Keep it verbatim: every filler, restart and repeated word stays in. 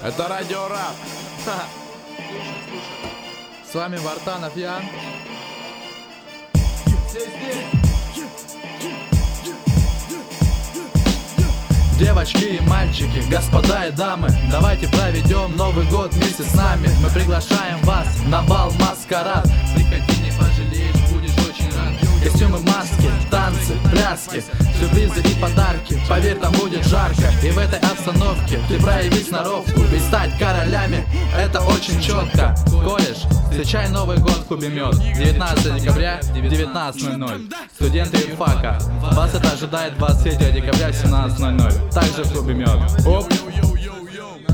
Это радио Рап. С вами Вартанов Ян. Девочки и мальчики, господа и дамы, давайте проведем Новый год вместе с нами. Мы приглашаем вас на бал маскарад. Приходи, не пожалеешь, будешь очень рад. Костюмы, маски, танцы, пляски, сюрпризы и подарки. Поверь, там будет жарко, и в этой обстановке ты прояви сноровку. Ведь стать королями — это очень четко. Кореш, встречай Новый год в клубе Мед. девятнадцатого декабря, девятнадцать ноль ноль. Студенты юрфака, вас это ожидает двадцать третьего декабря в семнадцать ноль ноль. Также в клубе Мед. Оп.